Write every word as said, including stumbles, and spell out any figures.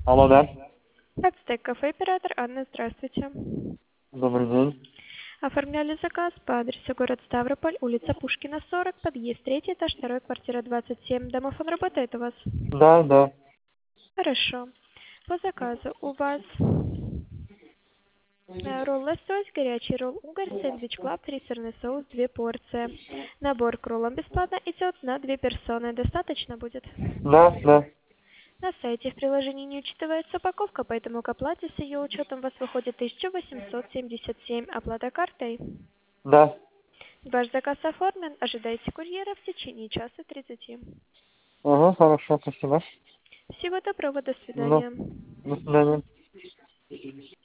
Алло, да. Ацтек кафе, оператор Анна, здравствуйте. Добрый день. Оформляли заказ по адресу город Ставрополь, улица Пушкина, сорок, подъезд третий этаж, второй, квартира двадцать семь. Домофон работает у вас? Да, да. Хорошо. По заказу у вас э, ролл лосось, горячий ролл угорь, сэндвич клаб, три сырный соус, две порции. Набор к роллам бесплатно идет на две персоны. Достаточно будет? Да, да. На сайте в приложении не учитывается упаковка, поэтому к оплате с ее учетом у вас выходит тысяча восемьсот семьдесят семь. Оплата картой. Да. Ваш заказ оформлен. Ожидайте курьера в течение часа тридцати. Ага, хорошо, спасибо. Всего доброго, до Ну, свидания. до свидания.